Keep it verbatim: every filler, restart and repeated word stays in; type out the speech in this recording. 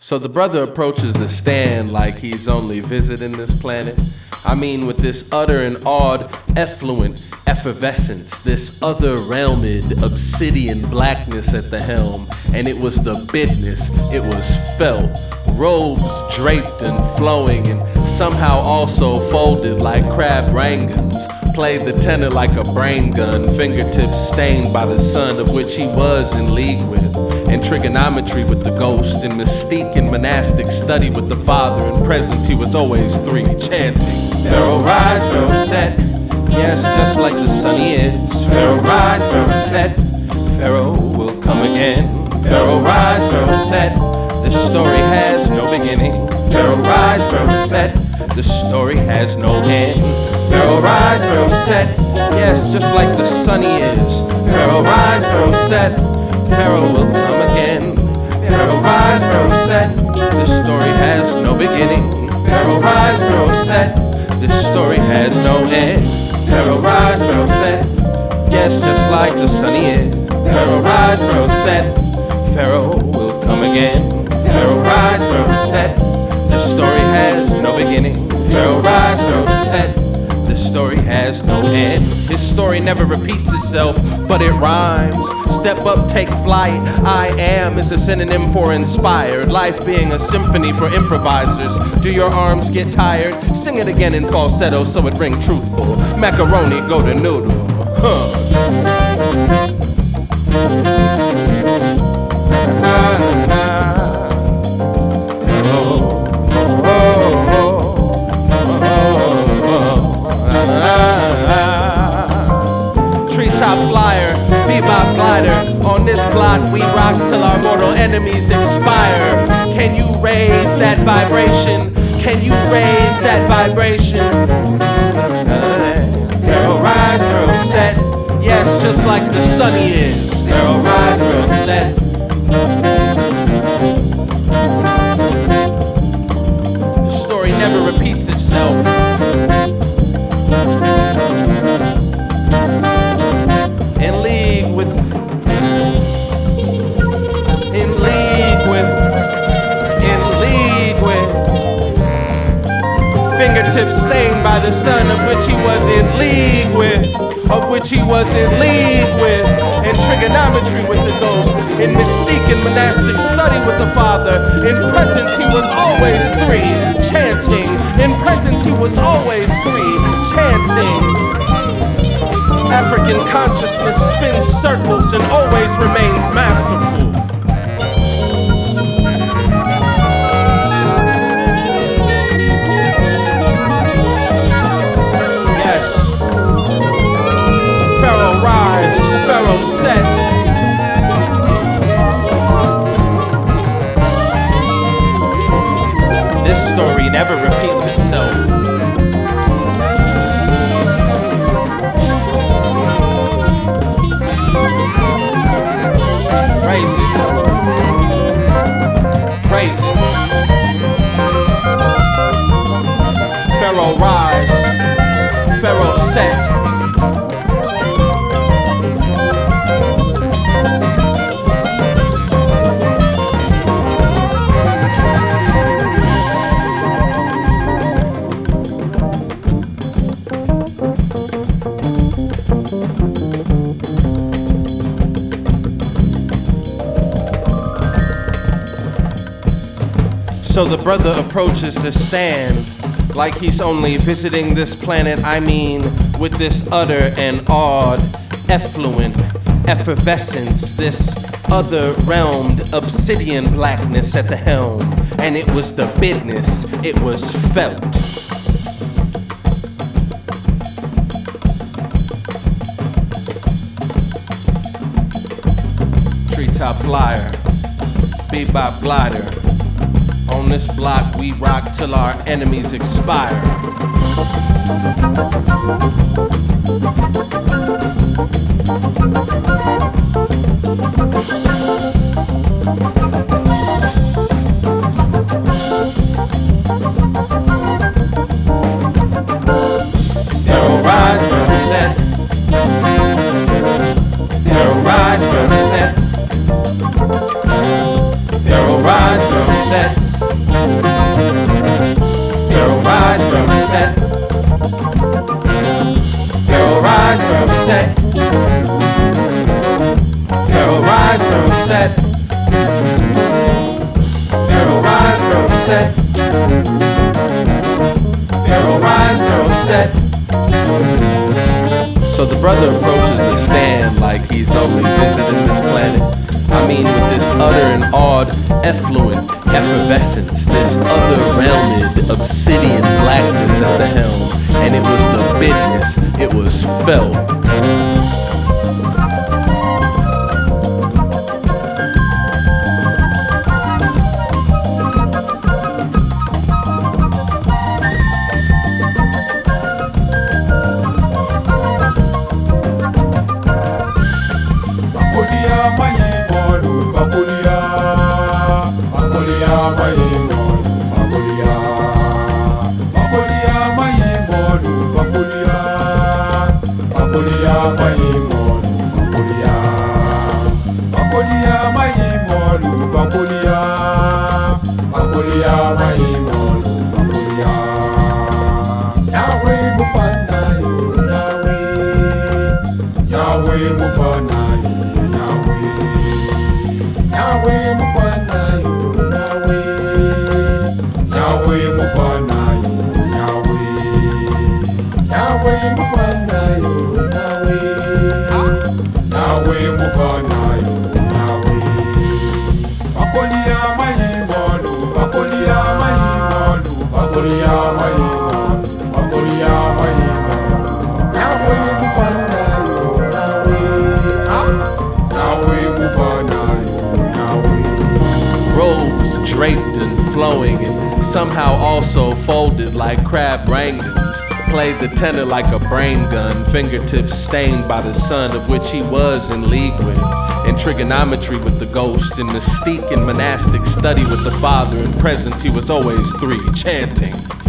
So the brother approaches the stand like he's only visiting this planet. I mean, with this utter and odd, effluent effervescence, this other realmed obsidian blackness at the helm. And it was the bidness, it was felt, robes draped and flowing and somehow also folded like crab rangans. Played the tenor like a brain gun, fingertips stained by the sun of which he was in league with. And trigonometry with the ghost, and mystique and monastic study with the father. In presence he was always three, chanting Pharaoh rise, Pharaoh set. Yes, just like the sun he is. Pharaoh rise, Pharaoh set. Pharaoh will come again. Pharaoh rise, Pharaoh set. This story has no beginning. Pharaoh rise, Pharaoh set. The story has no end. Pharaoh rise, Pharaoh set. Yes, just like the sun he is. Pharaoh rise, Pharaoh set. Pharaoh will come again. Pharaoh rise, Pharaoh set. This story has no beginning. Pharaoh rise, Pharaoh set. This story has no end. Pharaoh rise, Pharaoh set. Yes, just like the sun he is. Pharaoh rise, Pharaoh set. Pharaoh will come again. Pharaoh rise, Pharaoh set. This story has no beginning. Pharaoh rise, Pharaoh set. This story has no end. His story never repeats itself, but it rhymes. Step up, take flight. I am is a synonym for inspired. Life being a symphony for improvisers. Do your arms get tired? Sing it again in falsetto so it ring truthful. Macaroni, go to noodle. Huh. Treetop flyer, bebop glider. On this block we rock till our mortal enemies expire. Can you raise that vibration? Can you raise that vibration? Pharaoh rise, Pharaoh set. Yes, just like the sun he is. Pharaoh rise, Pharaoh set. The story never repeats itself. In league with, in league with, in league with, fingertips stained by the sun of which he was in league with, of which he was in league with, in trigonometry with the ghost, in mystique and monastic study with the father. In presence he was always three, chanting. In presence he was always three, chanting. African consciousness spins circles and always remains masterful. Yes. Pharaoh rise, Pharaoh set. This story never repeats itself. Raise it. Raise it. Pharaoh rise. Pharaoh set. So the brother approaches the stand like he's only visiting this planet. I mean, with this utter and odd, effluent effervescence, this other realmed obsidian blackness at the helm. And it was the bidness, it was felt. Treetop flyer, bebop glider. On this block we rock till our enemies expire. Pharaoh rise, Pharaoh set. Pharaoh rise, Pharaoh set. Pharaoh rise, Pharaoh set. set. Pharaoh rise, Pharaoh set. Pharaoh rise, Pharaoh set. Pharaoh rise, Pharaoh set. So the brother approaches the stand like he's only visiting this planet. I mean, with this utter and awed, effluent effervescence, this other-realmed, obsidian blackness at the helm. And it was the business, it was felt. Robes draped and flowing and somehow also folded like crab wranglings, played the tenor like a brain gun, fingertips stained by the sun of which he was in league with, in trigonometry with the ghost, in mystique and monastic study with the father, in presence he was always three, chanting.